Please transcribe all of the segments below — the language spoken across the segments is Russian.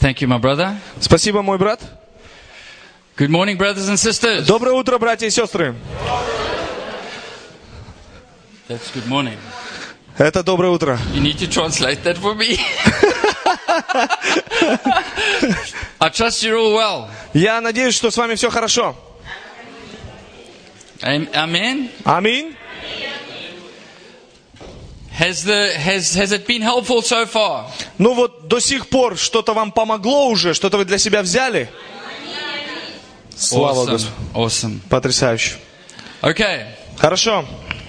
Thank you, my brother. Спасибо, мой брат. Good morning, brothers and sisters. Доброе утро, братья и сестры. That's good morning. Это доброе утро. You need to translate that for me. I trust you're all well. Я надеюсь, что с вами все хорошо. Amen. Аминь. Has it been helpful so far? Ну вот до сих пор что-то вам помогло уже, что-то вы для себя взяли? Слава Господу. Awesome. Потрясающе. Okay. Хорошо.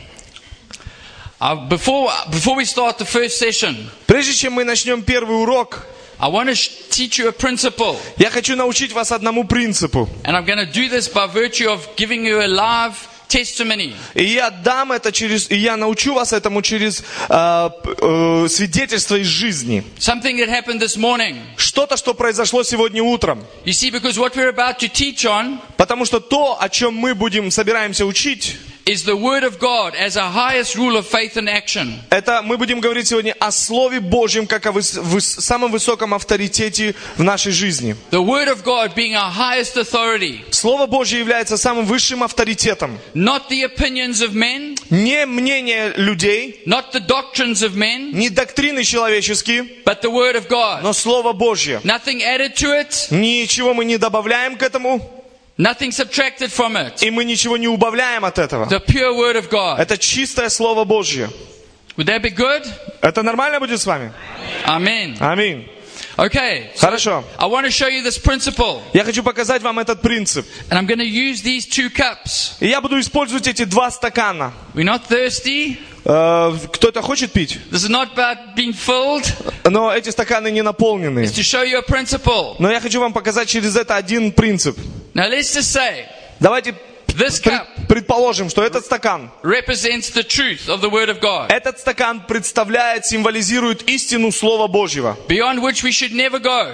Before we start the first session, Прежде чем мы начнем первый урок, I want to teach you a principle. я хочу научить вас одному принципу. And I'm going to do this by virtue of giving you a live testimony. И я научу вас этому через свидетельство из жизни. Something that happened this morning. Что-то, что произошло сегодня утром. You see, because what we're about to teach on Потому что то, о чем мы собираемся учить, is the Word of God as a highest rule of faith and action. это мы будем говорить сегодня о Слове Божьем, как о самом высоком авторитете в нашей жизни. The Word of God being our highest authority. Слово Божье является самым высшим авторитетом. Not the opinions of men, Не мнение людей, not the doctrines of men, не доктрины человеческие, but the Word of God. но Слово Божье. Nothing added to it, Ничего мы не добавляем к этому, nothing subtracted from it. и мы ничего не убавляем от этого. The pure Word of God. Это чистое Слово Божье. Would that be good? Это нормально будет с вами? Amen. Аминь. Okay. Хорошо. I want to show you this principle. Я хочу показать вам этот принцип. And I'm going to use these 2 cups. И я буду использовать эти 2 стакана. We're not thirsty. Кто-то хочет пить? This is not about being filled. Но эти стаканы не наполнены. It's to show you a principle. Но я хочу вам показать через это один принцип. Now let's just say Давайте this cup предположим, что этот стакан, represents the truth of the Word of God, этот стакан символизирует истину Слова Божьего, beyond which we should never go.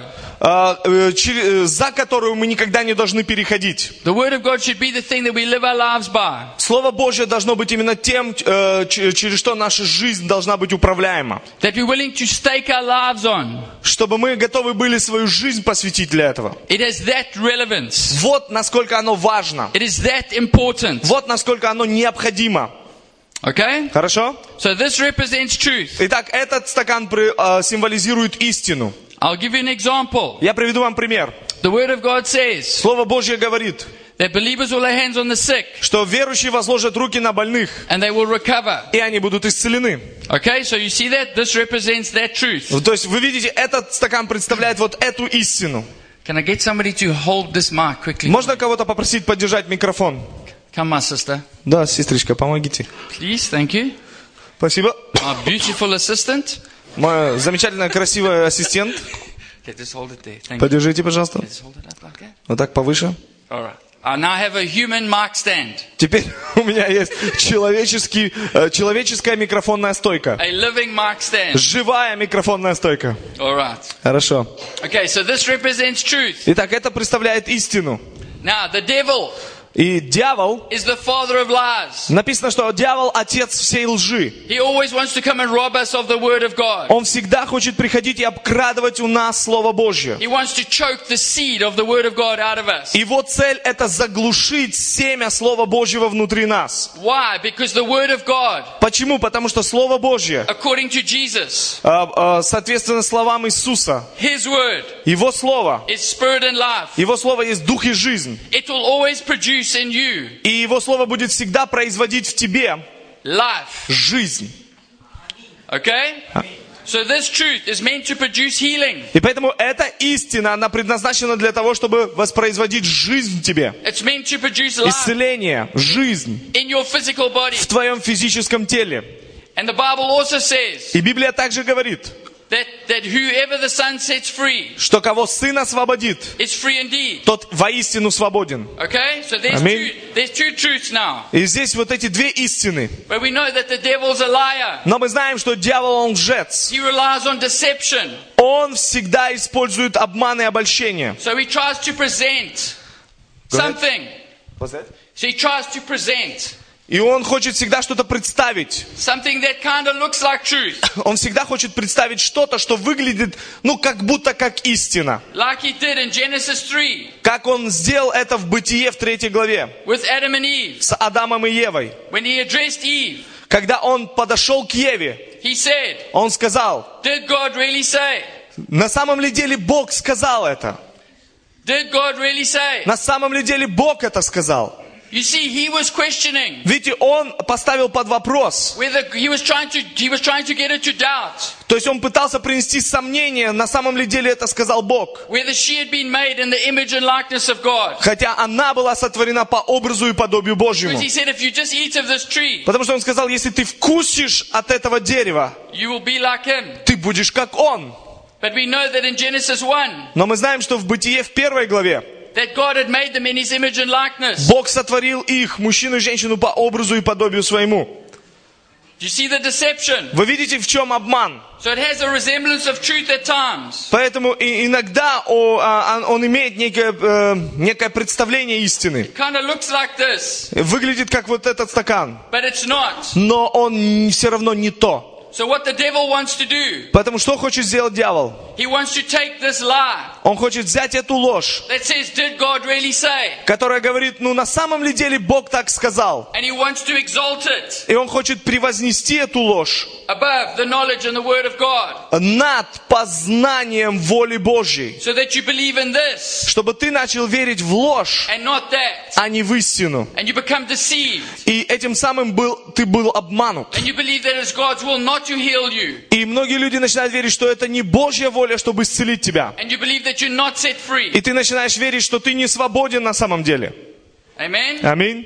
за которую мы никогда не должны переходить. The Word of God should be the thing that we live our lives by. Слово Божье должно быть именно тем, через что наша жизнь должна быть управляема. That we're willing to stake our lives on. Чтобы мы готовы были свою жизнь посвятить для этого. It has that relevance. Вот насколько оно важно. It is that important. Вот насколько оно необходимо. Okay? Хорошо? So this represents truth. Итак, этот стакан символизирует истину. I'll give you an example. Я приведу вам пример. The Word of God says Слово Божье говорит, that believers will lay hands on the sick что верующие возложат руки на больных, and they will recover. и они будут исцелены. Okay, so you see that? This represents that truth. То есть вы видите, этот стакан представляет вот эту истину. Can I get somebody to hold this mic quickly? Можно кого-то попросить поддержать микрофон? Come, my sister. Да, сестричка, помогите. Please, thank you. Спасибо. Our beautiful assistant. Моя замечательная, красивая ассистент. Okay, just hold it there. Thank you. Подержите, пожалуйста. Just hold it up like that. Вот так повыше. All right. I now have a human mic stand. Теперь у меня есть человеческая микрофонная стойка. A living mic stand. Живая микрофонная стойка. All right. Хорошо. Okay, so this represents truth. Итак, это представляет истину. Now, the devil И дьявол, is the father of lies. написано, что дьявол отец всей лжи. He always wants to come and rob us of the Word of God. Он всегда хочет приходить и обкрадывать у нас Слово Божье. He wants to choke the seed of the Word of God out of us. Его цель — это заглушить семя Слова Божьего внутри нас. Why? Because the Word of God, Почему? Потому что Слово Божье, according to Jesus, соответственно словам Иисуса, His Word Его Слово, is spirit and life. Его Слово есть дух и жизнь. It will always produce in you И Его Слово будет всегда производить в тебе life. жизнь. Okay? So this truth is meant to produce healing. И поэтому эта истина, она предназначена для того, чтобы воспроизводить жизнь в тебе. It's meant to produce life Исцеление, жизнь in your physical body. в твоем физическом теле. And the Bible also says И Библия также говорит, that whoever the Son sets free что кого Сын освободит, is free indeed. тот воистину свободен. Okay? So there's Аминь. two truths now. И здесь вот эти 2 истины. But we know that the devil's a liar. Но мы знаем, что дьявол, он лжец. He relies on deception. Он всегда использует обман и обольщение. So he tries to present Go ahead. something. So he tries to present И он хочет всегда что-то представить. Something that kind of looks like truth. Он всегда хочет представить что-то, что выглядит, как будто как истина. Like he did in Genesis 3. Как он сделал это в Бытие в 3 главе. With Adam and Eve. С Адамом и Евой. When he addressed Eve. Когда он подошел к Еве. He said. Он сказал. Did God really say? На самом ли деле Бог сказал это? Did God really say? На самом ли деле Бог это сказал? You see, he was questioning. Видите, он поставил под вопрос. Whether he was trying to get her to doubt. То есть он пытался принести сомнение, на самом ли деле это сказал Бог. Whether she had been made in the image and likeness of God. Хотя она была сотворена по образу и подобию Божьему. Because he said, if you just eat of this tree, потому что он сказал, если ты вкусишь от этого дерева, you will be like him. Ты будешь как он. But we know that in Genesis 1, но мы знаем, что в Бытие в 1 главе that God had made them in his image and likeness. Бог сотворил их, мужчину и женщину, по образу и подобию своему. Do you see the deception? Вы видите, в чем обман? So it has a resemblance of truth at times. Поэтому иногда он имеет некое представление истины. It kind of looks like this. Выглядит как вот этот стакан. But it's not. Но он все равно не то. So what the devil wants to do? Поэтому что хочет сделать дьявол? He wants to take this lie. Он хочет взять эту ложь, That says, did God really say? которая говорит, на самом ли деле Бог так сказал. And he wants to exalt it. И он хочет превознести эту ложь above the knowledge and the word of God. Над познанием воли Божьей. So that you believe in this. Чтобы ты начал верить в ложь, and not that. А не в истину. And you become deceived. И этим самым ты был обманут. And you believe that it's God's will not to heal you. И многие люди начинают верить, что это не Божья воля, чтобы исцелить тебя. And you believe that you're not set free. И ты начинаешь верить, что ты не свободен на самом деле. Amen. Аминь.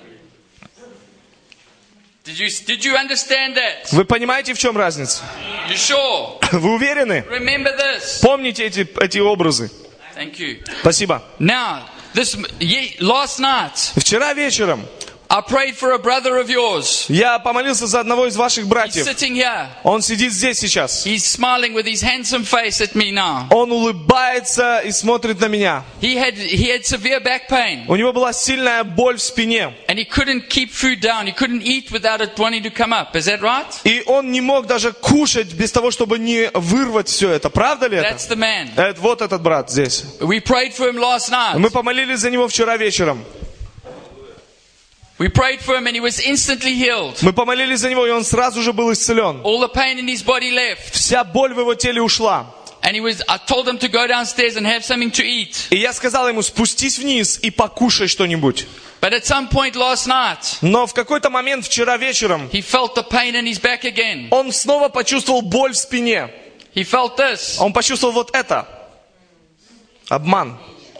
Did you understand that? Вы понимаете, в чем разница? You sure? Вы уверены? Remember this. Помните эти образы? Thank you. Спасибо. Now, last night. Вчера вечером I prayed for a brother of yours. Я помолился за одного из ваших братьев. He's sitting here. Он сидит здесь сейчас. He's smiling with his handsome face at me now. Он улыбается и смотрит на меня. He had severe back pain. У него была сильная боль в спине. And he couldn't keep food down. He couldn't eat without it wanting to come up. Is that right? И он не мог даже кушать без того, чтобы не вырвать все это. Правда ли это? That's the man. Вот этот брат здесь. We prayed for him last night. Мы помолились за него вчера вечером. We prayed for him and he was instantly healed. Мы помолились за него, и он сразу же был исцелен. All the pain in his body left. Вся боль в его теле ушла. And I told him to go downstairs and have something to eat. И я сказал ему, спустись вниз и покушай что-нибудь. But at some point last night, но в какой-то момент вчера вечером he felt the pain in his back again. Он снова почувствовал боль в спине. He felt this. Он почувствовал вот это. Обман.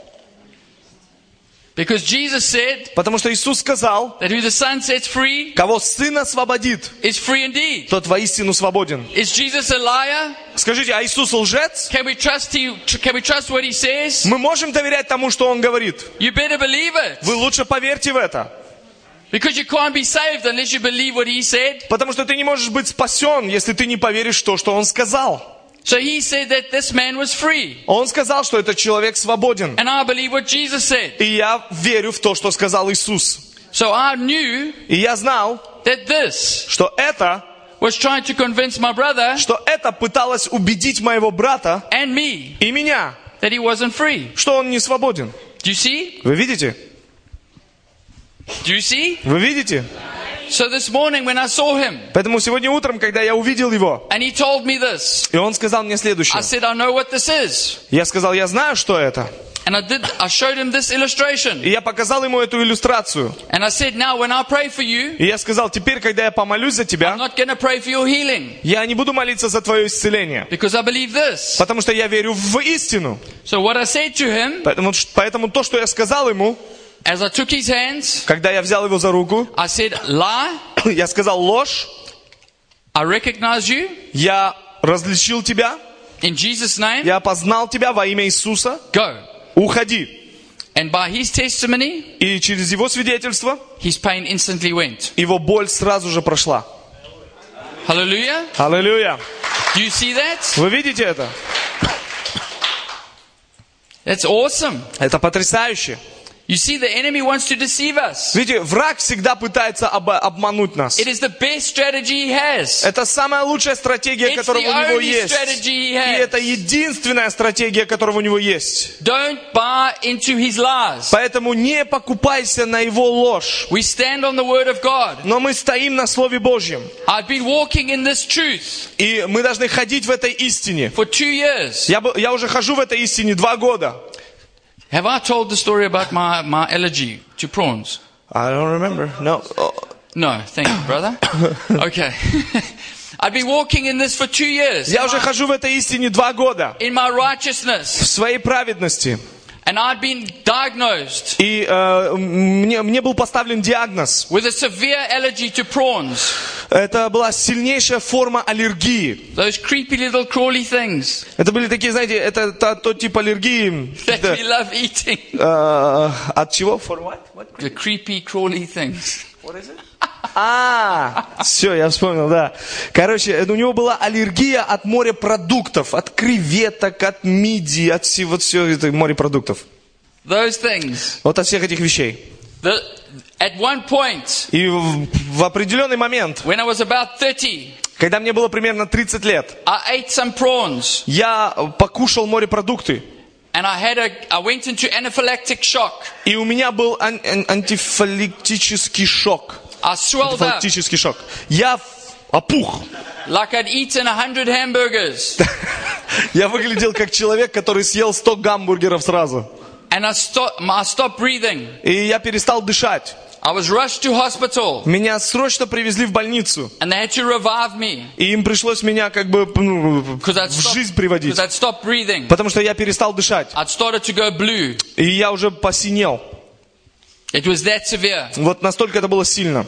Because Jesus said, потому что Иисус сказал, that who the Son sets free, кого Сын освободит, is free indeed. тот воистину свободен. Is Jesus a liar? Скажите, а Иисус лжец? Can we trust what he says? Мы можем доверять тому, что Он говорит? You better believe it. Вы лучше поверьте в это. Because you can't be saved unless you believe what he said. Потому что ты не можешь быть спасен, если ты не поверишь в то, что Он сказал. So he said that this man was free. Он сказал, что этот человек свободен. And I believe what Jesus said. И я верю в то, что сказал Иисус. So I knew и я знал, that this что это was trying to convince my brother, что это пыталось убедить моего брата and me, и меня, that he wasn't free. Что он не свободен. Do you see? Вы видите? Do you see? Вы видите? So this morning when I saw him, поэтому сегодня утром, когда я увидел его, and he told me this, и он сказал мне следующее. I said, I know what this is. Я сказал, я знаю, что это. And I showed him this illustration. И я показал ему эту иллюстрацию. And I said, now when I pray for you, и я сказал, теперь, когда я помолюсь за тебя, I'm not going to pray for your healing. Я не буду молиться за твое исцеление. Because I believe this. Потому что я верю в истину. So what I said to him, поэтому то, что я сказал ему, as I took his hands, когда я взял его за руку, I said, lie. я сказал ложь. I recognize you. Я различил тебя. In Jesus' name. Я опознал тебя во имя Иисуса. Go. Уходи. And by his testimony, и через его свидетельство, his pain instantly went. Его боль сразу же прошла. Hallelujah. Аллилуйя. Do you see that? Вы видите это? That's awesome. Это потрясающе. You see, the enemy wants to deceive us. Видите, враг всегда пытается обмануть нас. It is the best strategy he has. Это самая лучшая стратегия, It's которая the у него only есть. strategy he И has. это единственная стратегия, которая у него есть. Don't buy into his lies. Поэтому не покупайся на его ложь. We stand on the word of God. Но мы стоим на Слове Божьем. I've been walking in this truth И мы должны ходить в этой истине. for 2 years. Я уже хожу в этой истине 2 года. Have I told the story about my allergy to prawns? I don't remember. No. No, thank you, brother. Okay. I've been walking in this for 2 years. Я уже хожу в этой истине 2 года. In my righteousness. В своей праведности. And I'd been diagnosed И мне был поставлен диагноз. with a severe allergy to prawns. Это была сильнейшая форма аллергии. Those creepy little crawly things Это были такие, знаете, это тот тип аллергии. that we love eating. От чего? For what? The creepy crawly things. Все, я вспомнил, да. Короче, у него была аллергия от морепродуктов, от креветок, от мидий, от всего это морепродуктов. Those things. Вот от всех этих вещей. At one point, И в определенный момент, when I was about 30, когда мне было примерно 30 лет, I ate some prawns я покушал морепродукты. and I went into anaphylactic shock. И у меня был антифилактический шок. I swelled up Антифилактический шок. Я опух. like I'd eaten 100 hamburgers. Я выглядел как человек, который съел 100 гамбургеров сразу. And I stopped breathing. И я перестал дышать. I was rushed to hospital Меня срочно привезли в больницу. and they had to revive me И им пришлось меня как бы в жизнь приводить. because I'd stopped breathing. Потому что я перестал дышать. I'd started to go blue. И я уже посинел. It was that severe. Вот настолько это было сильно.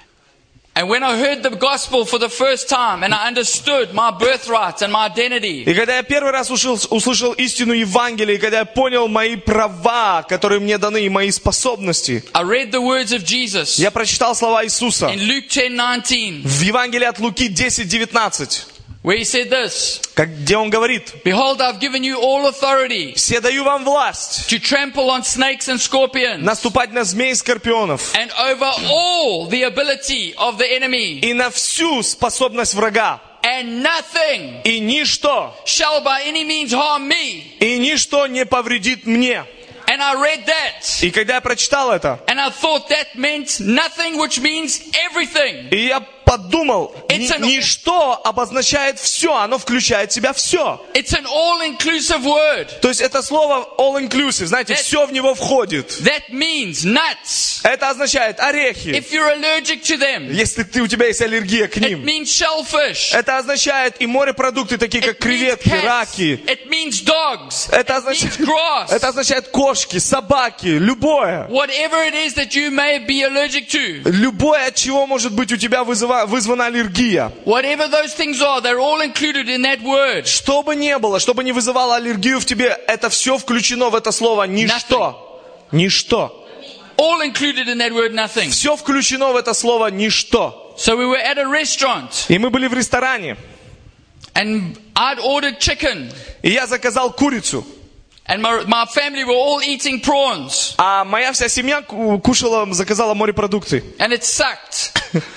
And when I heard the gospel for the first time and I understood my birthright and my identity, И когда я первый раз услышал истину Евангелия, и когда я понял мои права, которые мне даны, и мои способности, I read the words of Jesus я прочитал слова Иисуса in Luke 10:19, в Евангелии от Луки 10:19, where he said this, где он говорит: "Behold, I've given you all authority «Все даю вам власть to trample on snakes and scorpions наступать на змей и скорпионов and over all the ability of the enemy, и на всю способность врага, and nothing и ничто, shall by any means harm me." и ничто не повредит мне». And I read that И когда я прочитал это, and I thought that meant nothing, which means everything. и я подумал, It's an- ничто обозначает все, оно включает в себя все. It's an all-inclusive word. То есть это слово all-inclusive, знаете, все в него входит. That means nuts. Это означает орехи, If you're allergic to them, если у тебя есть аллергия к it ним. means shellfish. Это означает и морепродукты, такие как It means креветки, cats. раки. It means dogs. Это It means означает, grass. это означает кошки, собаки, любое. Whatever it is that you may be allergic to, Любое, от чего может быть у тебя вызвана аллергия. whatever those things are, they're all included in that word. Что бы ни было, что бы ни вызывало аллергию в тебе, это все включено в это слово «ничто». Ничто. All included in that word, nothing. Все включено в это слово «ничто». So we were at a restaurant И мы были в ресторане, and I'd ordered chicken и я заказал курицу. and my family were all eating prawns А моя вся семья кушала, заказала морепродукты. and it sucked.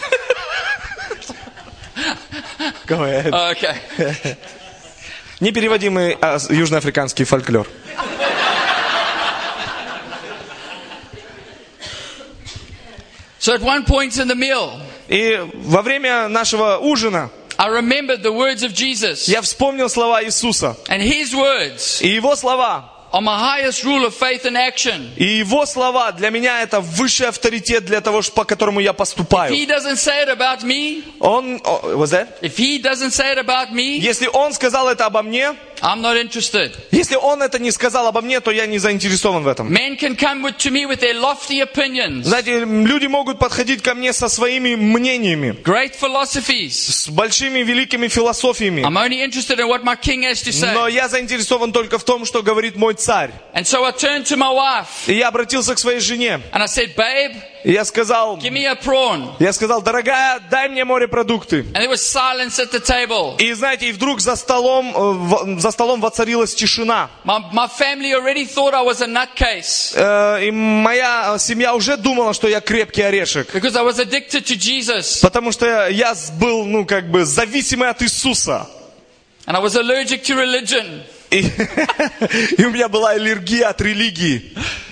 Go ahead. Okay. Непереводимый южноафриканский фольклор. So at one point in the meal, И во время нашего ужина I remembered the words of Jesus. я вспомнил слова Иисуса. And his words И его слова, are my highest rule of faith and action. и его слова для меня это высший авторитет для того, по которому я If поступаю. he doesn't say it about me, If Если он сказал это обо мне, I'm not interested. если он это не сказал обо мне, то я не заинтересован в этом. Men can come to me with their lofty opinions, Знаете, люди могут подходить ко мне со своими мнениями, great philosophies. с большими великими философиями. I'm only interested in what my king has to Но say. я заинтересован только в том, что говорит мой царь. And so I turned to my wife И я обратился к своей жене. and I said, "Babe, И я сказал, give me a prawn. дорогая, дай мне морепродукты. And there was silence at the table. И знаете, и вдруг за столом воцарилась тишина. My family already thought I was a nutcase. И моя семья уже думала, что я крепкий орешек. Because I was addicted to Jesus. Потому что я был, зависимый от Иисуса. And I was allergic to religion. И у меня была аллергия от религии.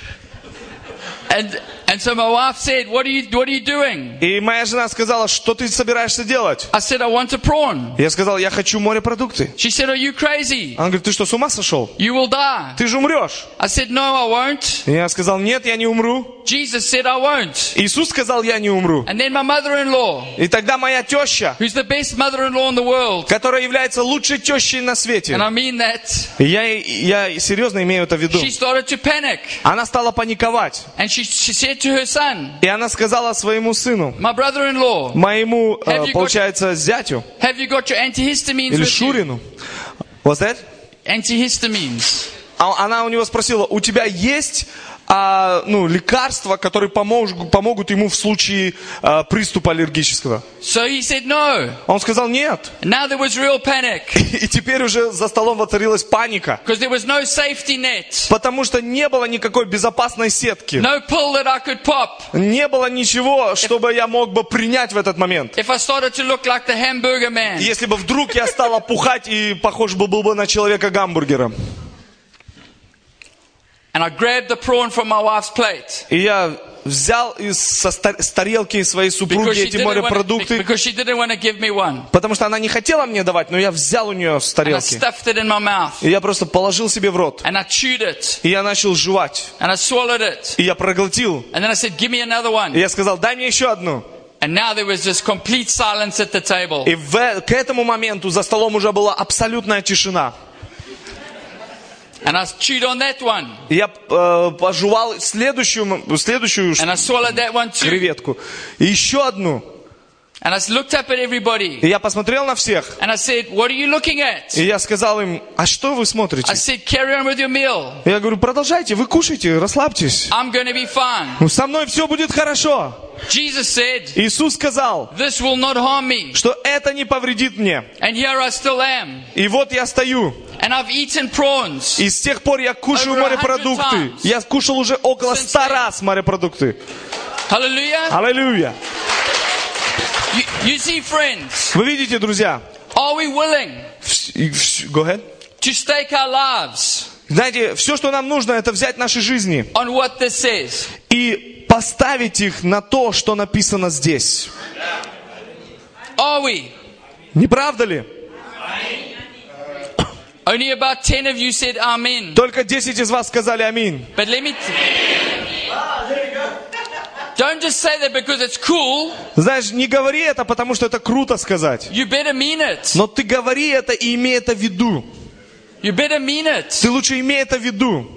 And so my wife said, what are you doing? И моя жена сказала, что ты собираешься делать? I said, I want a prawn. Я сказал, я хочу морепродукты. She said, are you crazy? Она говорит, ты что, с ума сошел? You will die. Ты же умрешь. I said, no, I won't. Я сказал, нет, я не умру. Jesus said, I won't. Иисус сказал, я не умру. And then my mother-in-law, И тогда моя теща, who's the best mother-in-law in the world, которая является лучшей тещей на свете, and I mean that, я серьезно имею это в виду, she started to panic. она стала паниковать. And she said to her son, И она сказала своему сыну, my brother-in-law, моему, получается, зятю, have you got your antihistamines или with you? Шурину. What's that? Antihistamines. Она у него спросила, у тебя есть лекарства, которые помогут ему в случае приступа аллергического? So he said no. Он сказал нет. Now there was real panic. И теперь уже за столом воцарилась паника. Because there was no safety net. Потому что не было никакой безопасной сетки. No pill that I could pop. Не было ничего, чтобы я мог бы принять в этот момент. If I started to look like the hamburger man. Если бы вдруг я стал опухать и похож был бы на человека-гамбургера. And I grabbed the prawn from my wife's plate. И я взял с тарелки своей супруги эти морепродукты. Because she didn't want to give me one. Потому что она не хотела мне давать, но я взял у нее с And I тарелки. stuffed it in my mouth. И я просто положил себе в рот. And I chewed it. И я начал жевать. And I swallowed it. И я проглотил. And then I said, give me another one. И я сказал, дай мне еще одну. And now there was just complete silence at the table. И к этому моменту за столом уже была абсолютная тишина. And I chewed on that one. Я пожевал следующую And I swallowed that one too. креветку. И еще одну. And I looked up at everybody. И я посмотрел на всех. And I said, what are you looking at? И я сказал им, а что вы смотрите? I said, carry on with your meal. Я говорю, продолжайте, вы кушайте, расслабьтесь. I'm going to be fine. Со мной все будет хорошо. Jesus said, Иисус сказал, this will not harm me. что это не повредит мне. And here I still am. И вот я стою. And I've eaten prawns. И с тех пор я кушаю Over 100 морепродукты. times. Я кушал уже около 100 раз морепродукты. Hallelujah. Аллилуйя. You see, friends, Вы видите, друзья? are we willing Go ahead. to stake our lives Знаете, все, что нам нужно, это взять наши жизни on what this says? и поставить их на то, что написано здесь. Are we? Не правда ли? Only about 10 of you said amen. Только 10 из вас сказали аминь. But let me... Don't just say that because it's cool. Знаешь, не говори это, потому что это круто сказать. You better mean it. Но ты говори это и имей это в виду. You better mean it. Ты лучше имей это в виду.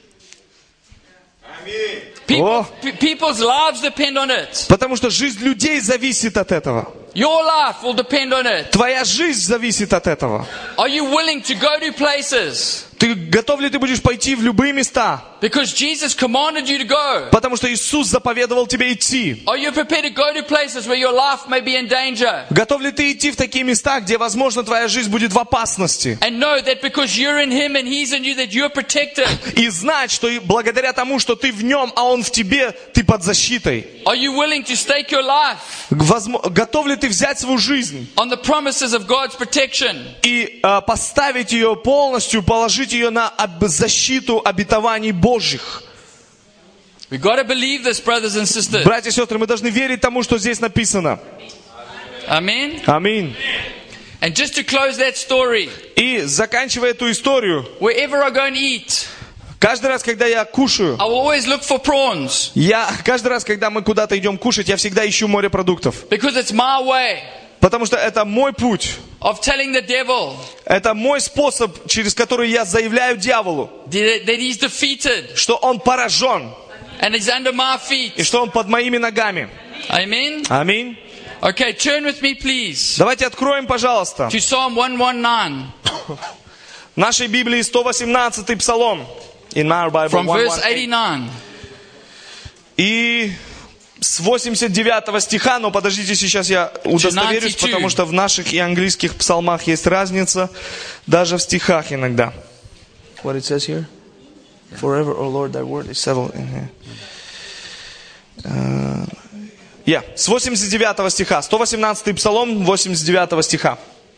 People's lives depend on it. Потому что жизнь людей зависит от этого. Your life will depend on it. Твоя жизнь зависит от этого. Are you willing to go to places? Готов ли ты будешь пойти в любые места? Because Jesus commanded you to go. Потому что Иисус заповедовал тебе идти. Are you prepared to go to places where your life may be in danger? Готов ли ты идти в такие места, где, возможно, твоя жизнь будет в опасности? And know that because you're in Him and He's in you, that you're protected. И знать, что благодаря тому, что ты в Нем, а Он в тебе, ты под защитой. Are you willing to stake your life Готов ли ты взять свою жизнь on the promises of God's protection? И поставить ее полностью, положить ее на защиту обетований Божьих? We got to believe this, brothers and sisters. Братья и сестры, мы должны верить тому, что здесь написано. Amen. Аминь. And just to close that story, И заканчивая эту историю, wherever I go and eat, каждый раз, когда я кушаю, I will always look for prawns. каждый раз, когда мы куда-то идем кушать, я всегда ищу морепродуктов. Because it's my way Потому что это мой путь. of telling the devil Это мой способ, через который я заявляю дьяволу, that he's defeated что он поражен, and he's under my и feet. что он под моими ногами. Amen. Аминь. Okay, turn with me, please, Давайте откроем, пожалуйста, to Psalm 119 в нашей Библии 118-й Псалом. In my Bible, from verse 118. 89. И с 89 стиха, но подождите, сейчас я удостоверюсь, 92. потому что в наших и английских псалмах есть разница, даже в стихах иногда. What it says here? Forever, O Lord, thy word is settled in here. С 89 стиха. 118 псалом, 89 стиха.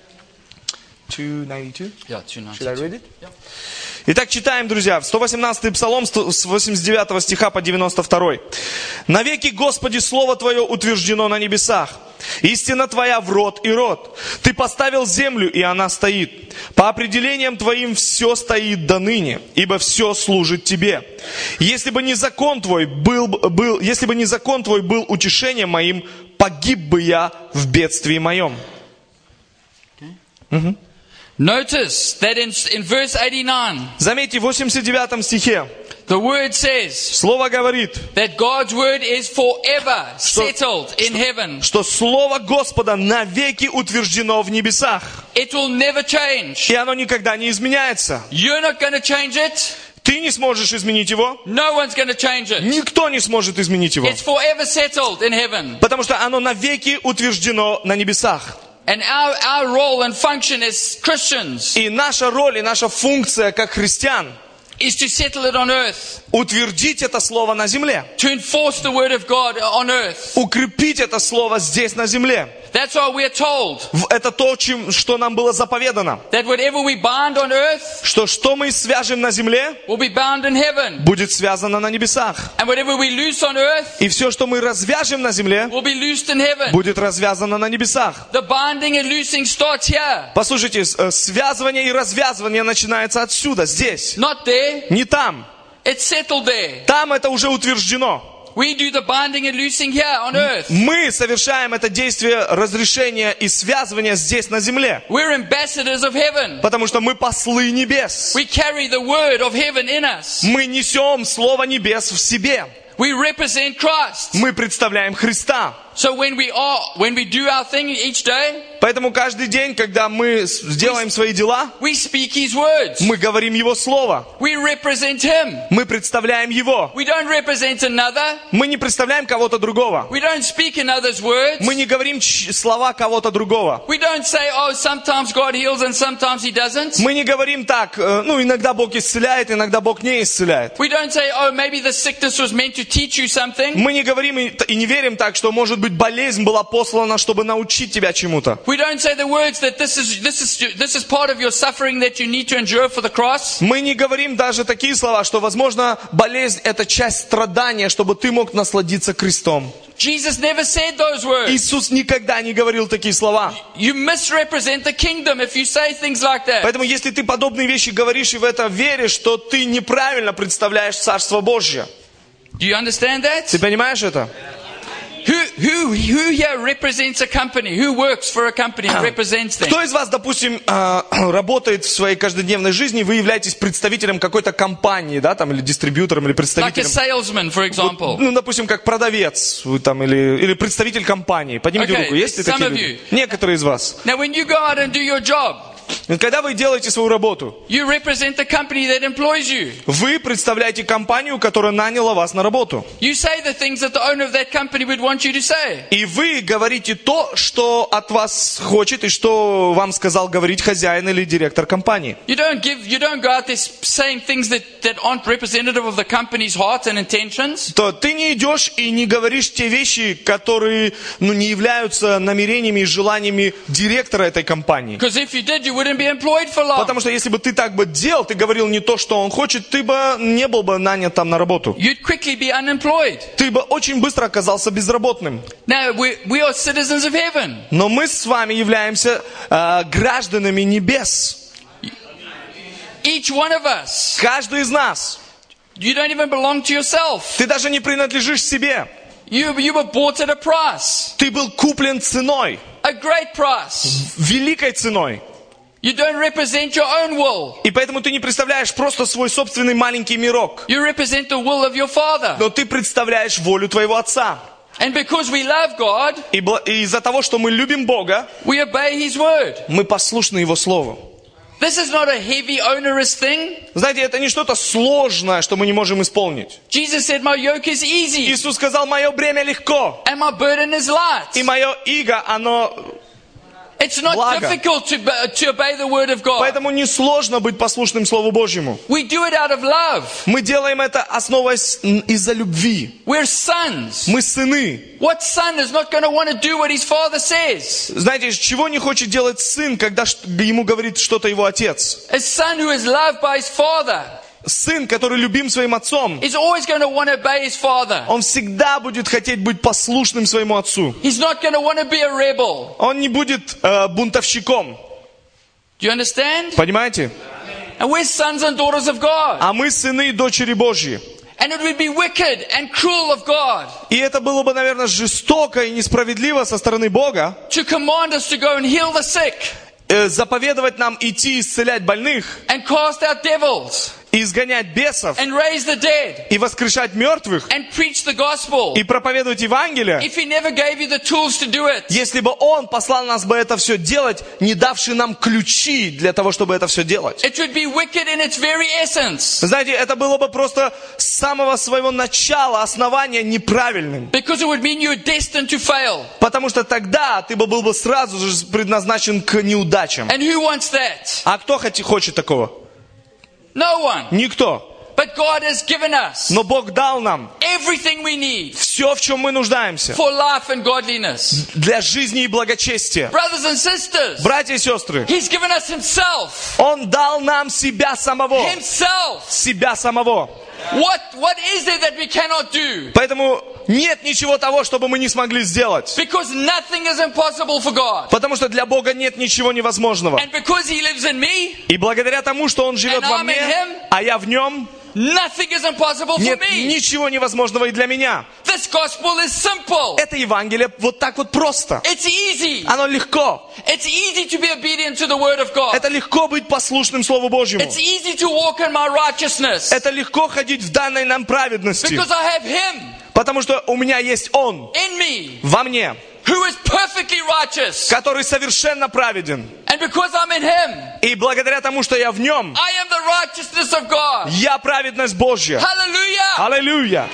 292? Yeah, 292. Should I read it? Итак, читаем, друзья, 118 псалом с 89 стиха по 92. «Навеки, Господи, Слово Твое утверждено на небесах. Истина Твоя в род и род. Ты поставил землю, и она стоит. По определениям Твоим все стоит до ныне, ибо все служит Тебе. Если бы не закон Твой был утешением моим, погиб бы я в бедствии моем». Notice that in verse 89, Заметьте, в 89 стихе the word says Слово говорит, that God's word is forever settled in heaven. что Слово Господа навеки утверждено в небесах. It will never change. И оно никогда не изменяется. You're not going to change it. Ты не сможешь изменить его. No one's going to change it. Никто не сможет изменить его. It's forever settled in heaven. Потому что оно навеки утверждено на небесах. And our role and function as Christians И наша роль, и наша функция как христиан is to settle it on earth, утвердить это слово на земле. to enforce the word of God on earth. Укрепить это слово здесь на земле. That's why we are told Это то, что нам было заповедано. that whatever we bind on earth Что мы свяжем на земле, will be bound in heaven. будет связано на небесах. And whatever we loose on earth И все, что мы развяжем на земле, will be loosed in heaven. будет развязано на небесах. The binding and loosing starts here, Послушайте, связывание и развязывание начинается отсюда, здесь. not there. Не там. It's settled there. Там это уже утверждено. We do the binding and loosing here on earth. Мы совершаем это действие разрешения и связывания здесь на земле. We're ambassadors of heaven. Потому что мы послы небес. We carry the word of heaven in us. Мы несем Слово небес в себе. We represent Christ. Мы представляем Христа. So when we do our thing each day, Поэтому каждый день, когда мы делаем свои дела, we speak His words. мы говорим Его Слово. We represent Him. Мы представляем Его. We don't represent another. Мы не представляем кого-то другого. We don't speak another's words. Мы не говорим слова кого-то другого. We don't say, oh, sometimes God heals and sometimes He doesn't. Мы не говорим так, иногда Бог исцеляет, иногда Бог не исцеляет. We don't say, oh, maybe the sickness was meant to teach you something. Мы не говорим и не верим так, что, может быть, болезнь была послана, чтобы научить тебя чему-то. We don't say the words that this is part of your suffering that you need to endure for the cross. Мы не говорим даже такие слова, что, возможно, болезнь – это часть страдания, чтобы ты мог насладиться крестом. Jesus never said those words. Иисус никогда не говорил такие слова. You misrepresent the kingdom if you say things like that. Поэтому, если ты подобные вещи говоришь и в это веришь, то ты неправильно представляешь Царство Божье. Do you understand that? Ты понимаешь это? Who here represents a company? Who works for a company and represents them? Кто из вас, допустим, работает в своей каждодневной жизни, вы являетесь представителем какой-то компании, да, там, или дистрибьютором, или Like a представителем, salesman, for example. допустим, как продавец, вы там, или представитель компании. Поднимите Okay, руку, есть ли some такие of люди? you. Некоторые из вас. Now, when you go out and do your job, Когда вы делаете свою работу, you represent the company that employs you. вы представляете компанию, которая наняла вас на работу. You say the things that the owner of that company would want you to say. И вы говорите то, что от вас хочет, и что вам сказал говорить хозяин или директор компании. You don't go out there saying things that aren't representative of the company's heart and intentions. То ты не идешь и не говоришь те вещи, которые, не являются намерениями и желаниями директора этой компании. Because if you did, you wouldn't be employed for long. Потому что если бы ты так бы делал, ты говорил не то, что он хочет, ты бы не был бы нанят там на работу. You'd quickly be unemployed. Ты бы очень быстро оказался безработным. Now, we are citizens of heaven. Но мы с вами являемся гражданами небес. Each one of us. Каждый из нас. You don't even belong to yourself. Ты даже не принадлежишь себе. You were bought at a price. Ты был куплен ценой. A great price. Великой ценой. You don't represent your own will. И поэтому ты не представляешь просто свой собственный маленький мирок. You represent the will of your Father. Но ты представляешь волю твоего Отца. And because we love God, И из-за того, что мы любим Бога, we obey His word. мы послушны Его Слову. This is not a heavy, onerous thing. Знаете, это не что-то сложное, что мы не можем исполнить. Jesus said, my yoke is easy Иисус сказал, мое бремя легко, and my burden is light. и мое иго, оно... It's not Благо. difficult to obey the word of God. Поэтому несложно быть послушным Слову Божьему. We do it out of love. Мы делаем это, основываясь из-за любви. We're sons. Мы сыны. What son is not going to want to do what his father says? Знаете, чего не хочет делать сын, когда ему говорит что-то его отец? A son who is loved by his father Сын, который любим своим отцом, is always going to want to obey his father. он всегда будет хотеть быть послушным своему отцу. He's not going to want to be a rebel. Он не будет бунтовщиком. Do you understand? Понимаете? And we're sons and daughters of God. А мы сыны и дочери Божьи. And it would be wicked and cruel of God И это было бы, наверное, жестоко и несправедливо со стороны Бога to command us to go and heal the sick заповедовать нам идти исцелять больных, and cast out devils и изгонять бесов, and raise the dead и воскрешать мертвых, and preach the gospel и проповедовать Евангелие, if he never gave you the tools to do it. если бы Он послал нас бы это все делать, не давший нам ключи для того, чтобы это все делать. It would be wicked in its very essence. Знаете, это было бы просто с самого своего начала, основания неправильным. Because it would mean you are destined to fail. Потому что тогда ты был бы сразу же предназначен к неудачам. And who wants that? А кто хочет такого? No one. Никто. But God has given us Но Бог дал нам everything we need все, в чем мы нуждаемся. for life and godliness. Для жизни и благочестия. Brothers and sisters, Братья и сестры, He's given us Himself. Он дал нам себя самого. Himself. Себя самого. What is it that we cannot do? Поэтому нет ничего того, что бы мы не смогли сделать. Because nothing is impossible for God. Потому что для Бога нет ничего невозможного. And because He lives in me, И благодаря тому, что Он живет And во I'm мне, in Him, а я в Нем, nothing is impossible for нет me. ничего невозможного и для меня. This gospel is simple. Это Евангелие вот так вот просто. It's easy. Оно легко. It's easy to be obedient to the word of God. Это легко быть послушным Слову Божьему. It's easy to walk in my righteousness. Это легко ходить в данной нам праведности. Because I have Him Потому что у меня есть Он in me, во мне, who is perfectly righteous. который совершенно праведен. And because I'm in Him, И благодаря тому, что я в Нем, I am the righteousness of God. я праведность Божья. Hallelujah. Аллилуйя!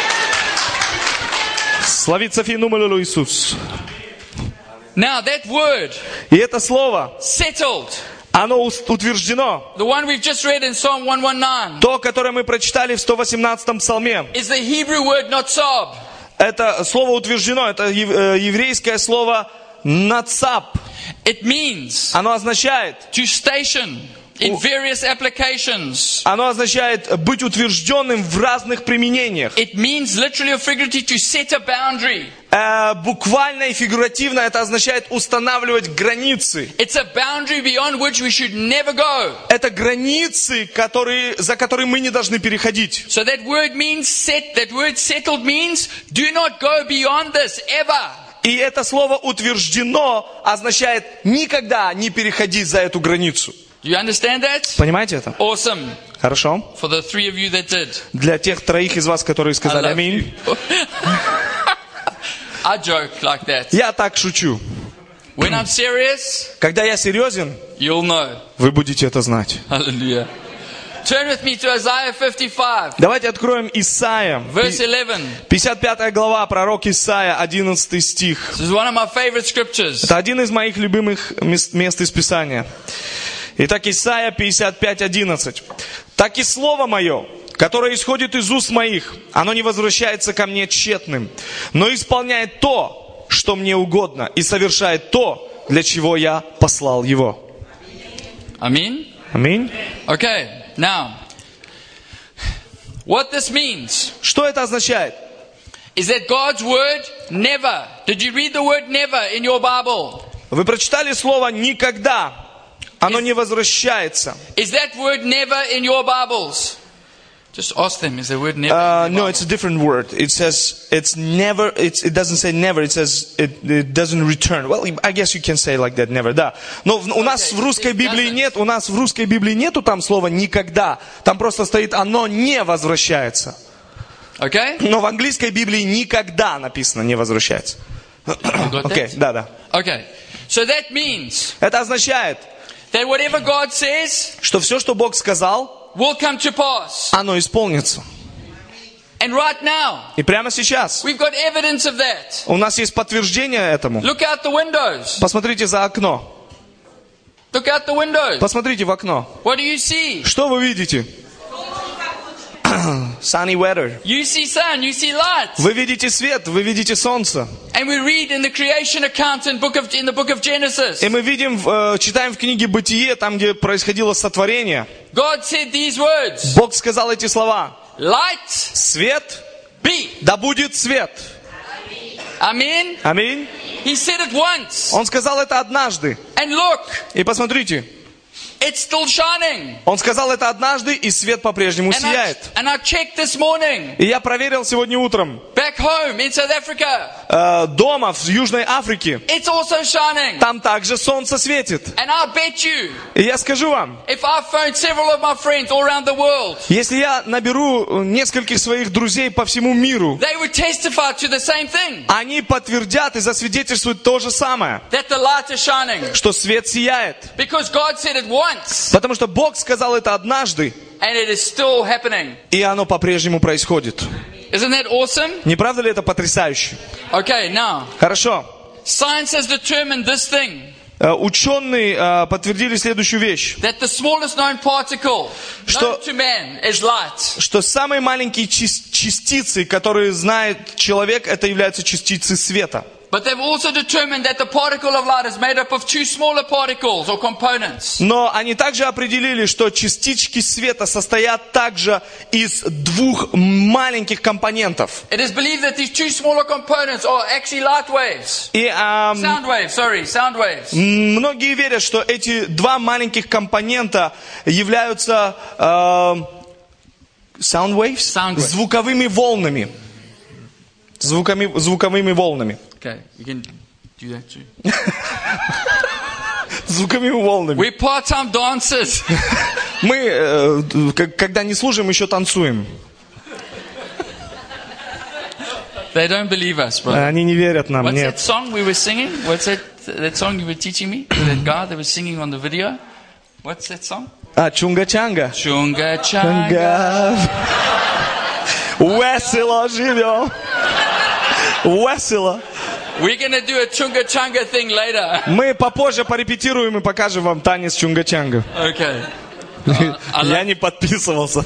Славится фи нумалу Иисус. Now that word, И это слово, settled, оно утверждено. the one we've just read in Psalm 119, То, которое мы прочитали в 118-м псалме, is the Hebrew word notzab. это слово утверждено, это еврейское слово «нацап». It means Оно означает, to station in various applications. оно означает быть утвержденным в разных применениях. It means literally or figuratively to set a boundary. Буквально и фигуративно это означает устанавливать границы. It's a boundary beyond which we should never go. Это границы, за которые мы не должны переходить. So that word means that word settled means do not go beyond this ever. И это слово утверждено означает никогда не переходить за эту границу. Do you understand that? Понимаете это? Awesome. Хорошо? For the three of you that did. Для тех троих из вас, которые I сказали love аминь. you. I joke like that. Я так шучу. When I'm serious, Когда я серьезен, you'll know. вы будете это знать. Hallelujah. Turn with me to Isaiah 55, Давайте откроем Исаия, verse 11. 55 глава, пророк Исаия, 11 стих. This is one of my favorite scriptures. Это один из моих любимых мест из Писания. Итак, Исаия 55:11. «Так и слово мое, которое исходит из уст моих, оно не возвращается ко мне тщетным, но исполняет то, что мне угодно, и совершает то, для чего я послал его». Amen? Аминь. Okay, now, what this means Что это означает? is that God's word never. Did you read the word never in your Bible? Вы прочитали слово «никогда». Оно не возвращается. Is that word never in your Bibles? Just ask them, is the word never in No, your it's a Bible? different word. It says it's never. It doesn't say never. It says it doesn't return. Well, I guess you can say like that, never. Да. Но у нас в русской Библии нет. У нас в русской Библии нету там слова никогда. Там просто стоит оно не возвращается. Okay? Но в английской Библии никогда написано не возвращается. You got Окей, that? да. Okay. So that means Это означает, that whatever God says что все, что Бог сказал, will come to pass. оно исполнится. And right now, И прямо сейчас we've got evidence of that. у нас есть подтверждение этому. Look out the windows. Посмотрите за окно. Look out the windows. Посмотрите в окно. What do you see? Что вы видите? Sunny weather. You see sun, you see light. Вы видите свет, вы видите солнце. And we read in the creation account in the book of Genesis. И мы видим, читаем в книге Бытие, там, где происходило сотворение. God said these words. Бог сказал эти слова. Light, Свет, be. да будет свет. Amen. Аминь. He said it once. Он сказал это однажды. And look, И посмотрите, it's still shining. он сказал это однажды, и свет по-прежнему сияет. And I checked this morning. И я проверил сегодня утром. Back home in South Africa. Дома в Южной Африке. It's also shining. Там также солнце светит. And I bet you, И я скажу вам, if I phoned several of my friends all around the world, если я наберу нескольких своих друзей по всему миру, they would testify to the same thing. они подтвердят и засвидетельствуют то же самое, That the light is shining. что свет сияет. Because God said it once. Потому что Бог сказал это однажды, And it is still happening. и оно по-прежнему происходит. Isn't that awesome? Не правда ли это потрясающе? Okay, now, Хорошо. science has determined this thing. Ученые подтвердили следующую вещь, That the smallest known particle Что- known to man is light. что самые маленькие частицы, которые знает человек, это являются частицы света. But they've also determined that the particle of light is made up of two smaller particles or components. Но они также определили, что частички света состоят также из двух маленьких компонентов. It is believed that these two smaller components are actually light waves. И Sound waves. многие верят, что эти два маленьких компонента являются sound waves? Sound waves. Звуковыми волнами. Звуковыми волнами. Okay, you can do that too. Звуковыми волнами. We're part-time dancers. Мы, когда не служим, еще танцуем. They don't believe us, brother. Они не верят нам, What's нет. that song we were singing? What's that song you were teaching me? That guy that was singing on the video? What's that song? Чунга-чанга. Chunga changa. Весело живем. Весело. We're going to do a chunga changa thing later. Мы попозже порепетируем и покажем вам танец чунга-чанга. Okay. Я не подписывался.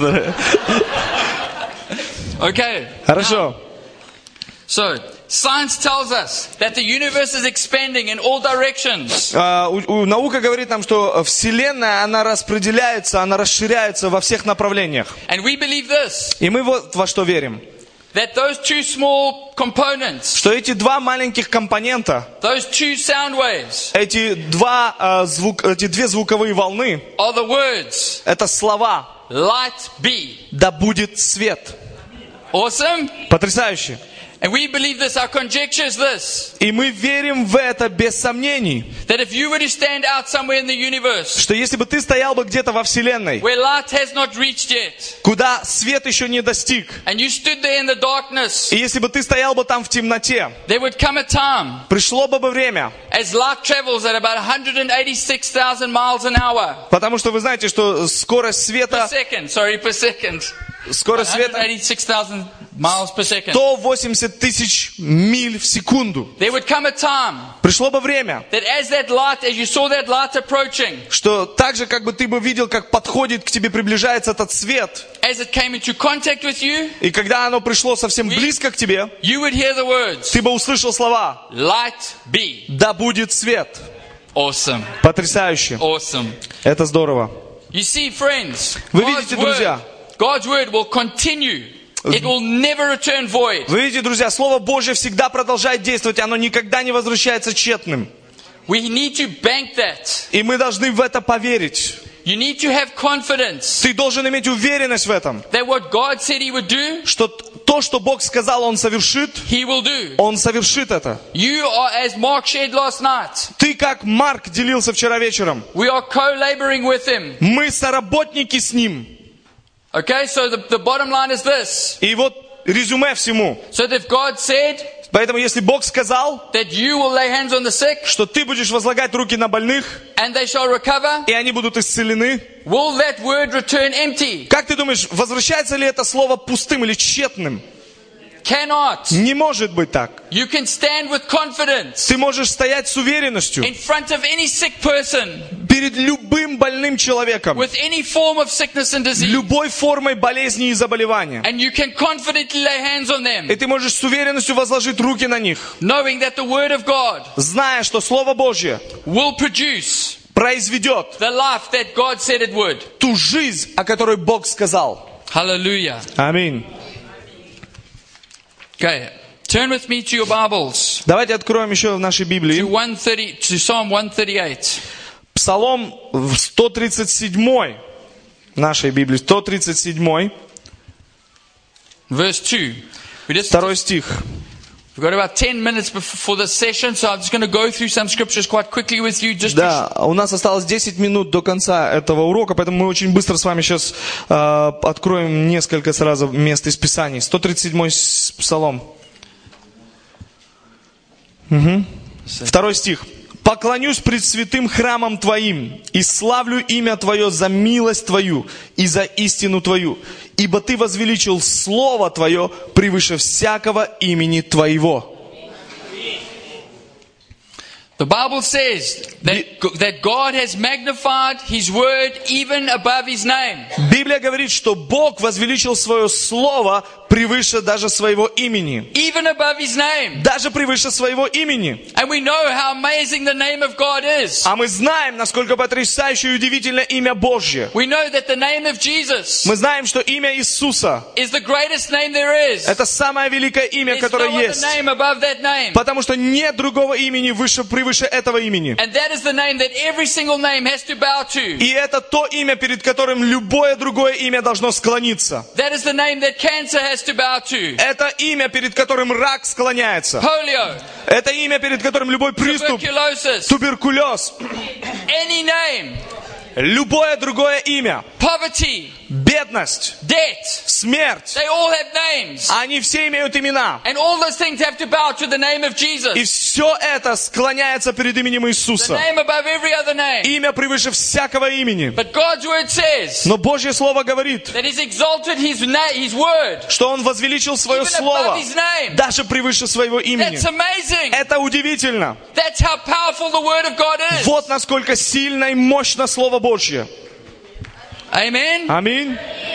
Okay. Хорошо. So, science tells us that the universe is expanding in all directions. Наука говорит нам, что Вселенная, она распределяется, она расширяется во всех направлениях. And we believe this, И мы вот во что верим. that those two small components, Что эти два маленьких компонента, those two sound waves, эти две звуковые волны, are the words, это слова light be. «Да будет свет». Awesome? Потрясающе. And we believe this, our conjecture is this, И мы верим в это без сомнений, that if you were to stand out somewhere in the universe, что если бы ты стоял бы где-то во Вселенной, where light has not reached yet, куда свет еще не достиг, and you stood there in the darkness, и если бы ты стоял бы там в темноте, there would come a time, пришло бы время, as light travels at about 186,000 miles an hour, потому что вы знаете, что скорость света, per second, скорость света 186,000 miles per second. 180 тысяч миль в секунду. There would come a time Пришло бы время, that as you saw that light approaching, что так же, как бы ты бы видел, как подходит к тебе, приближается этот свет, as it came into contact with you, и когда оно пришло совсем близко к тебе, you would hear the words, ты бы услышал слова light be. «Да будет свет». Awesome. Потрясающе. Awesome. Это здорово. You see, friends, Вы видите, друзья, God's word will continue. It will never return void. вы видите, друзья, Слово Божье всегда продолжает действовать, оно никогда не возвращается тщетным. We need to bank that. И мы должны в это поверить. You need to have confidence Ты должен иметь уверенность в этом, that what God said He would do, что то, что Бог сказал, Он совершит, He will do. Он совершит это. You are, as Mark shared last night, Ты, как Марк делился вчера вечером, we are co-laboring with Him. мы соработники с Ним. Okay, so the bottom line is this. И вот резюме всему. So that if God said, Поэтому если Бог сказал, that you will lay hands on the sick что ты будешь возлагать руки на больных, and they shall recover, и они будут исцелены, will that word return empty? как ты думаешь, возвращается ли это слово пустым или тщетным? Cannot. Не может быть так. You can stand with confidence Ты можешь стоять с уверенностью in front of any sick person перед любым больным человеком, with any form of sickness and disease, любой формой болезни и заболевания. and you can confidently lay hands on them, И ты можешь с уверенностью возложить руки на них, knowing that the word of God зная, что Слово Божье will produce произведет the life that God said it would. ту жизнь, о которой Бог сказал. Hallelujah. Аминь. Okay. Turn with me to your Bibles Давайте откроем еще в нашей to Библии Psalm 138. Псалом 137 нашей Библии, 137, Verse 2. второй стих. We've got about 10 minutes before the session, so I'm just going to go through some scriptures quite quickly with you. Да, у нас осталось 10 минут до конца этого урока, поэтому мы очень быстро с вами сейчас откроем несколько сразу мест из Писаний. 137 Псалом. Второй стих. «Поклонюсь пред святым храмом Твоим, и славлю имя Твое за милость Твою и за истину Твою, ибо Ты возвеличил Слово Твое превыше всякого имени Твоего». The Bible says that God has magnified His word even above His name. Библия говорит, что Бог возвеличил свое Слово превыше даже своего имени. Even above His name. Даже превыше своего имени. And we know how amazing the name of God is. А мы знаем, насколько потрясающее и удивительное имя Божье. We know that the name of Jesus Мы знаем, что имя Иисуса is the greatest name there is. это самое великое имя, There's которое no other есть. name above that name. Потому что нет другого имени превыше этого имени. And that is the name that every single name has to bow to. И это то имя, перед которым любое другое имя должно склониться. That is the name that cancer has to bow to. Это имя, перед которым рак склоняется. Polio, Это имя, перед которым любой приступ, tuberculosis, туберкулез, any name, любое другое имя, poverty, бедность, debt, смерть, they all have names. они все имеют имена. And all those things have to bow to the name of И Jesus. все это склоняется перед именем The Иисуса. name above every other name. Имя превыше всякого имени. But God's word says Но Божье Слово говорит, that He's exalted His word что Он возвеличил свое even above Слово His name. даже превыше своего имени. That's amazing. Это удивительно. That's how powerful the word of God is. Вот насколько сильно и мощно Слово Божье. Amen. Аминь.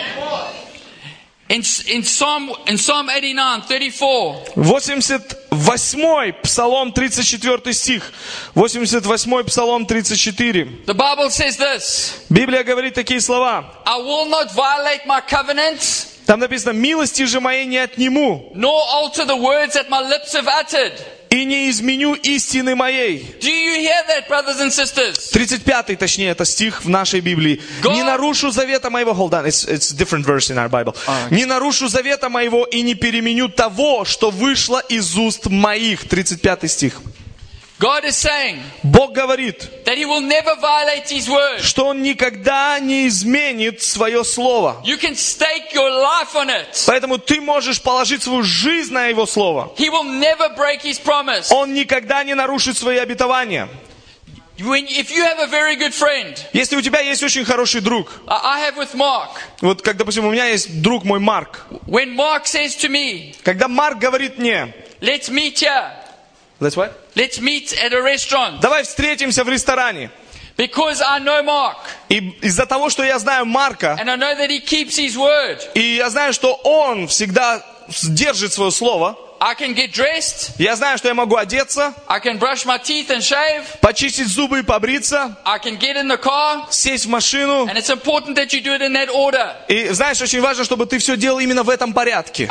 In Psalm 89, 34. 88-й Псалом 34 стих. 88-й Псалом 34. The Bible says this. Библия говорит такие слова. I will not violate my covenant, Там написано: «Милости же моей не отниму, nor alter the words that my lips have uttered». и не изменю истины моей». Do you hear that, brothers and sisters? 35-й, точнее, это стих в нашей Библии. God- «Не нарушу завета моего». Hold on, it's a different verse in our Bible. «Не нарушу завета моего и не переменю того, что вышло из уст моих». 35-й стих. God is saying Бог говорит, that He will never violate His word. что Он никогда не изменит свое Слово. You can stake your life on it. Поэтому ты можешь положить свою жизнь на Его Слово. He will never break His promise. Он никогда не нарушит свои обетования. If you have a very good friend, Если у тебя есть очень хороший друг, I have with Mark. вот как, допустим, у меня есть друг мой Марк. When Mark says to me, Когда Марк говорит мне, let's meet here. Let's what? Let's meet at a restaurant. Давай встретимся в ресторане. Because I know Mark. И из-за того, что я знаю Марка, And I know that he keeps his word. и я знаю, что он всегда держит свое слово, I can get dressed. я знаю, что я могу одеться, I can brush my teeth and shave. почистить зубы и побриться, I can get in the car. сесть в машину. And it's important that you do it in that order. И знаешь, очень важно, чтобы ты все делал именно в этом порядке.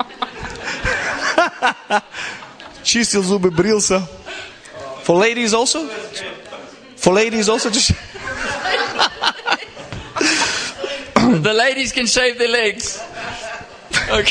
Чистил зубы, брился. For ladies also? For ladies also? The ladies can shave their legs. Okay.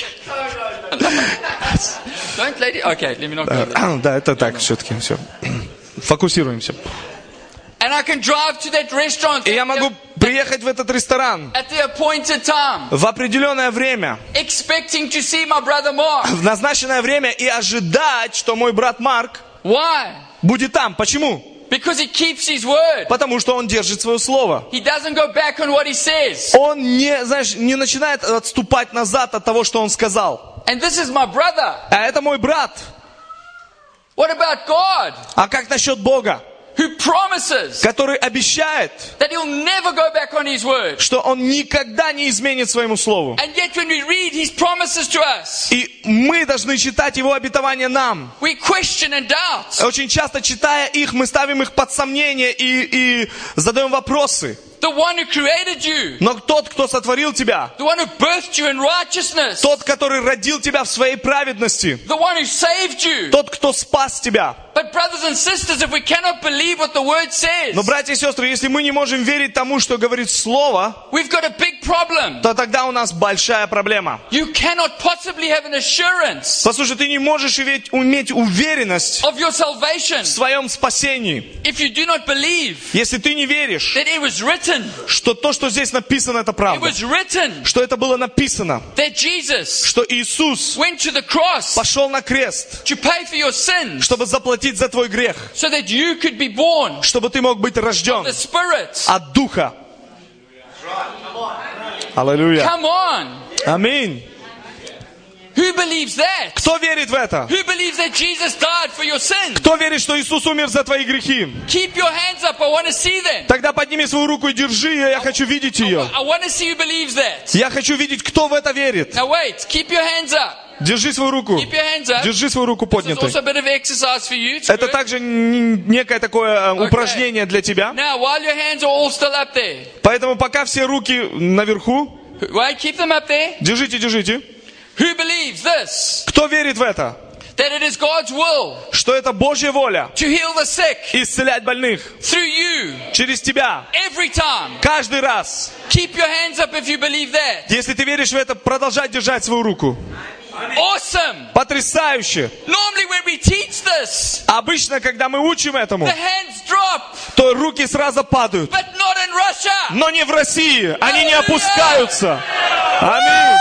Don't lady. Okay, let me not go there. Да, это так все-таки. Все. Фокусируемся. And I can drive to that restaurant И я могу приехать в этот ресторан at the appointed time. в определенное время. It expecting to see my brother Mark. в назначенное время и ожидать, что мой брат Марк Why? будет там. Почему? Because he keeps his word. Потому что он держит свое слово. He doesn't go back on what he says. Он не начинает отступать назад от того, что он сказал. And this is my brother. А это мой брат. What about God, А как насчет Бога, who promises который обещает, that he'll never go back on his word? что он никогда не изменит своему слову? And yet when we read his promises to us, И мы должны читать его обетования нам. we question and doubt. Очень часто, читая их, мы ставим их под сомнение и задаем вопросы. The one who created you, Но тот, кто сотворил тебя, the one who birthed you in righteousness, тот, который родил тебя в своей праведности, the one who saved you. тот, кто спас тебя. But brothers and sisters, if we cannot believe what the word says, Но, братья и сестры, если мы не можем верить тому, что говорит Слово, we've got a big problem. то тогда у нас большая проблема. You cannot possibly have an assurance Послушай, ты не можешь иметь уверенность of your salvation в своем спасении, if you do not believe если ты не веришь, that it was written, что то, что здесь написано, это it правда. was written Что это было написано. that Jesus Что Иисус went to the cross пошел на крест, to pay for your sins чтобы заплатить за твой грех, so that you could be born чтобы ты мог быть рожден the Spirit. от Духа. Аллилуйя. Come on. Аминь. Who believes that? Кто верит в это? Who believes that Jesus died for your sins? Кто верит, что Иисус умер за твои грехи? Keep your hands up. I want to see them. Тогда подними свою руку и держи ее, я хочу видеть ее. I want to see who believes that. Я хочу видеть, кто в это верит. Now wait. Keep your hands up. Держи свою руку. Keep your hands up. Держи свою руку It's поднятой. also a bit of exercise for you. It's Это good. также некое такое упражнение для тебя. Now, while your hands are all still up there, Поэтому пока все руки наверху, right? Keep them up there. держите, держите. Who believes this? Кто верит в это? That it is God's will Что это Божья воля to heal the sick исцелять больных through you через тебя every time. каждый раз. Keep your hands up if you believe that. Если ты веришь в это, продолжай держать свою руку. Awesome. Потрясающе. Normally when we teach this, Обычно, когда мы учим этому, the hands drop, то руки сразу падают. but not in Russia. Но не в России. Они не опускаются. Аминь.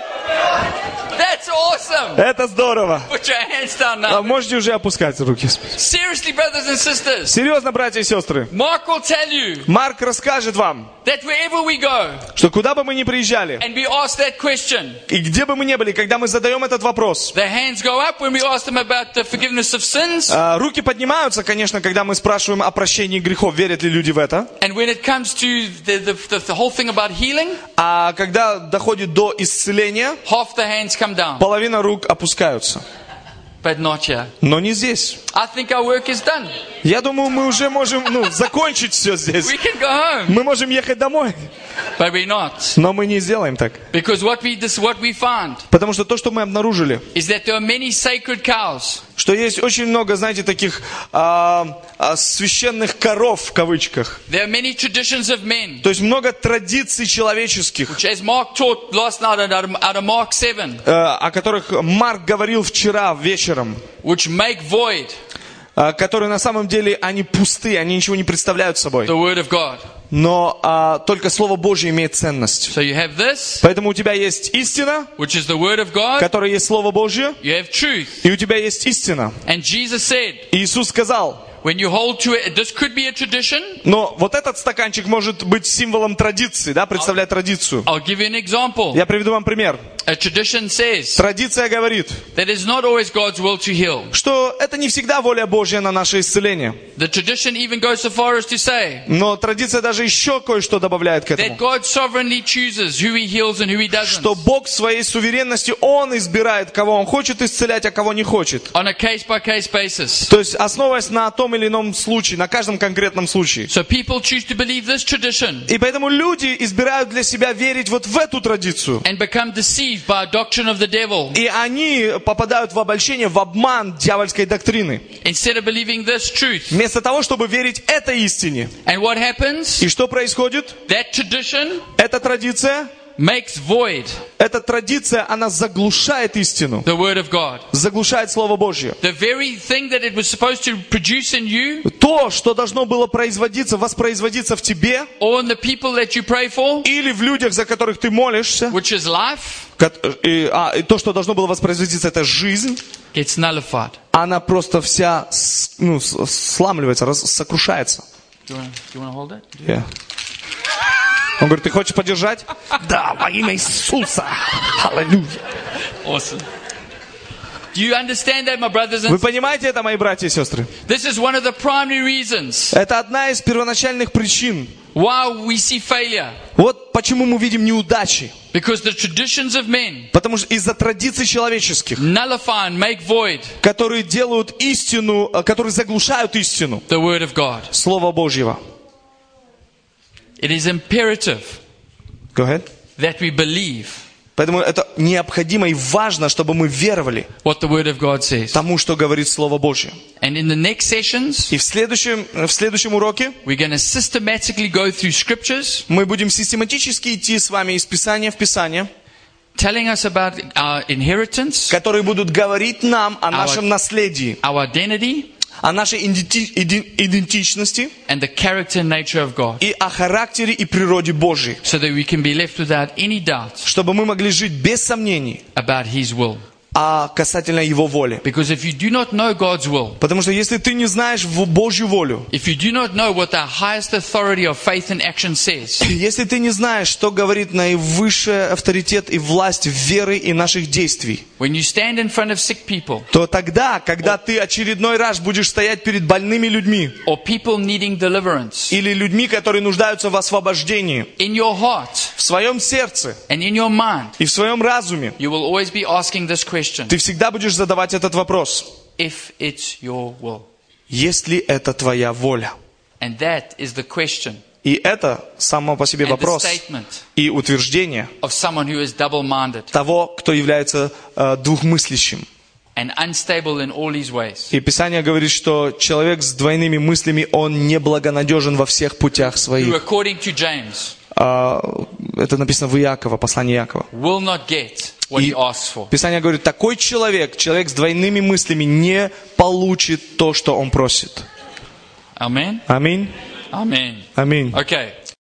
That's awesome. Это здорово. Put your hands down А now. можете уже опускать руки. Seriously, brothers and sisters, Серьезно, братья и сестры. Mark will tell you Марк расскажет вам, that wherever we go что куда бы мы ни приезжали, and we ask that question, и где бы мы ни были, когда мы задаем этот вопрос, the hands go up when we ask them about the forgiveness of sins. руки поднимаются, конечно, когда мы спрашиваем о прощении грехов, верят ли люди в это. And when it comes to the whole thing about healing, А когда доходит до исцеления, half the hands come down, половина рук опускаются. but not here. Но не здесь. I think our work is done. Я думаю, мы уже можем закончить все здесь. We can go home, Мы можем ехать домой. but we're not. Но мы не сделаем так. Because what we find Потому что то, что мы обнаружили, is that there are many sacred cows что есть очень много, знаете, таких священных коров, в кавычках. There are many traditions of men, То есть много традиций человеческих, which as Mark taught last night out of Mark 7, о которых Марк говорил вчера вечером, which make void которые на самом деле, они пусты, они ничего не представляют собой. the word of God. Но только Слово Божье имеет ценность. So you have this, Поэтому у тебя есть истина, which is the word of God. которая есть Слово Божье, You have truth. и у тебя есть истина. And Jesus said, Иисус сказал, when you hold to it, this could be a tradition. но вот этот стаканчик может быть символом традиции, да, представлять традицию. I'll give you an example. Я приведу вам пример. A tradition says Традиция говорит, that it's not always God's will to heal. что это не всегда воля Божья на наше исцеление. The tradition even goes so far as to say Но традиция даже еще кое-что добавляет к that этому. God sovereignly chooses who He heals and who He doesn't. Что Бог в своей суверенности, Он избирает, кого Он хочет исцелять, а кого не хочет. On a case-by-case basis. То есть, основываясь на том или ином случае, на каждом конкретном случае. So people choose to believe this tradition И поэтому люди избирают для себя верить вот в эту традицию. and become deceived by a doctrine of the devil И они попадают в обольщение, в обман дьявольской доктрины. instead of believing this truth. Вместо того, чтобы верить этой истине. And what happens? И что происходит? That tradition Эта традиция makes void эта традиция, она заглушает истину, the word of God. заглушает Слово Божье. The very thing that it was supposed to produce in you То, что должно было воспроизводиться в тебе, or in the people that you pray for, или в людях, за которых ты молишься, which is life, и то, что должно было воспроизводиться, это жизнь, gets nullified. она просто вся сламливается, сокрушается. Do you want to hold it? Yeah. Он говорит, ты хочешь подержать? Да, во имя Иисуса. Аллилуйя. Awesome. Do you understand that, my brothers and Вы sisters? понимаете это, мои братья и сестры? This is one of the primary reasons Это одна из первоначальных причин. why we see failure. Вот почему мы видим неудачи. Because the traditions of men Потому что из-за традиций человеческих, nullify and make void которые делают истину, которые заглушают истину, the word of God. Слова Божьего. It is imperative Go ahead. that we believe Поэтому это необходимо и важно, чтобы мы веровали what the word of God says. тому, что говорит Слово Божье. And in the next sessions, И в следующем уроке we're going to systematically go through scriptures мы будем систематически идти с вами из Писания в Писание, telling us about our inheritance, которые будут говорить нам о нашем наследии, our identity, о нашей идентичности and the character and nature of God, и о характере и природе Божьей, so that we can be left without any doubt чтобы мы могли жить без сомнений about His will. касательно Его воли. Because if you do not know God's will, Потому что если ты не знаешь Божью волю, if you do not know what the highest authority of faith and action says, если ты не знаешь, что говорит наивысший авторитет и власть веры и наших действий, when you stand in front of sick people, то тогда, когда ты очередной раз будешь стоять перед больными людьми or people needing deliverance, или людьми, которые нуждаются в освобождении, in your heart в своем сердце and in your mind, и в своем разуме, you will always be asking this question: ты всегда будешь задавать этот вопрос. if it's your will. Есть ли это твоя воля? And that is the question И это само по себе and the вопрос statement и утверждение of someone who is double-minded того, кто является двухмыслящим. and unstable in all his ways. И Писание говорит, что человек с двойными мыслями, он неблагонадежен во всех путях Who, своих. according to James, Это написано в Иакова, послании Иакова. will not get what he asks for. Писание говорит, такой человек с двойными мыслями не получит то, что он просит. Amen? Аминь. Amen. Аминь. Okay.